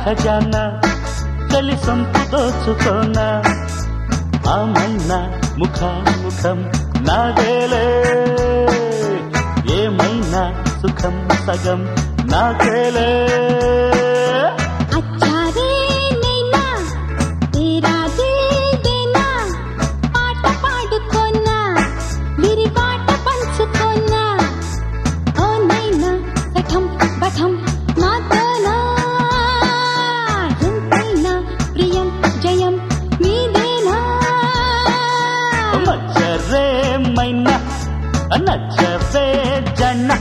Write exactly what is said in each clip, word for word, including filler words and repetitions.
ఖజానా చలి సొంపు దోచుకోనా ఆమైనా ముఖాముఖం నాదేలే ఏమైనా సుఖం సగం నాకేలే మైనా నచ్చవే జన్న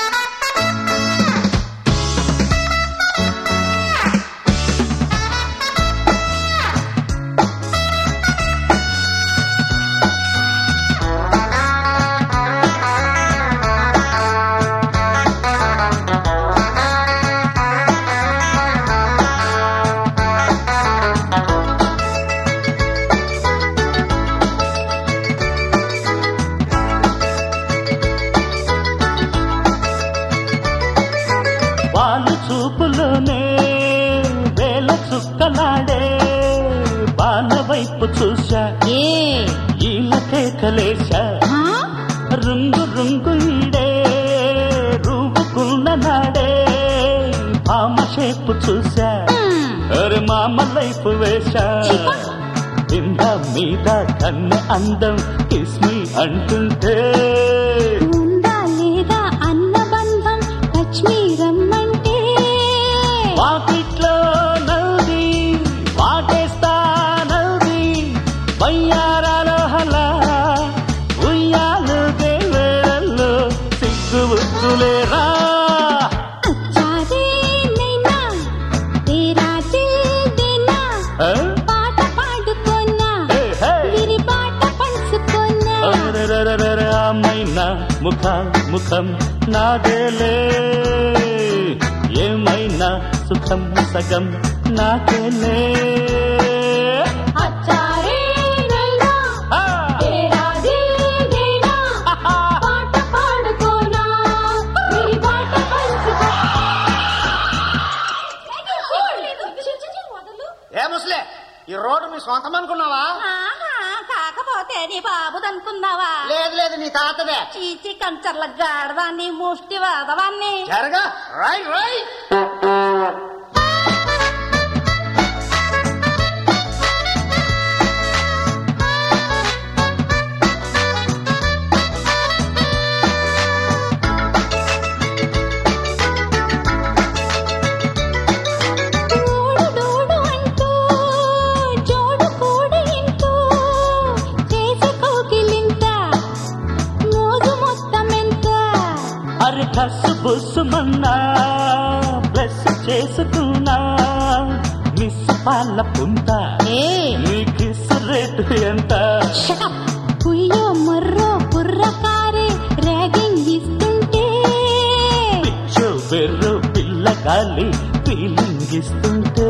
వాళ్ళు చూపులోనే వేల చుక్కలాడే బాణ వైపు చూశా ఈలకే కలేశా రుంగు రుంగు ఈడే రూపుకున్న నాడే భామ షేపు చూశా అరే మామ లైఫ్ వేశా కింద మీద కన్ను అందం కిస్మి అంటుంటే వాకిట్లో నవ్వి వాటేస్తా నవ్వి వయ్యారాలో హలా ఉయ్యాలు దేవేళల్లో సిగ్గు బుద్ధులేరా మైనా ముఖ ముఖం నాదేలే ఏమైనా సుఖం సగం నాకేలే ఏ ముసలే ఈ రోడ్డు మీ సొంతం అనుకున్నావా? కాకపోతే నీ బాబుదనుకున్నావా? లేదు లేదు నీ తాతదే. చీచి కంచర్ల గాడదాన్ని ముష్టి వాదవాన్ని జరగా రై రై అరే కసు బుసుమన్నా బ్లెస్ చేసుకున్నా మిస్ పాల పుంత నీ కిస్ రేటు ఎంత? పుయ్యో మర్రో బుర్రకారే ర్యాగింగ్ ఇస్తుంటే పిచ్చు బెర్రు పిల్ల గాలి ఫీలింగ్ ఇస్తుంటే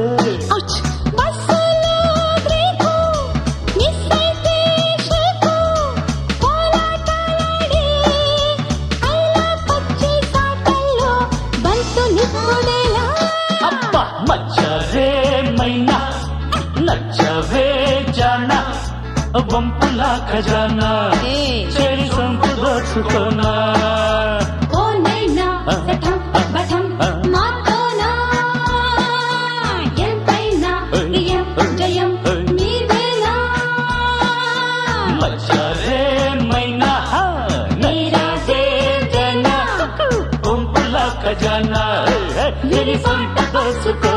మచ్చరే మైనా నచ్చవే జానా వంపులా ఖజానా చెరి సొంపు దోచుకోనా మచ్చరే మైనా నచ్చవే జానా వంపులా ఖజానా చెరి సొంపు దోచుకో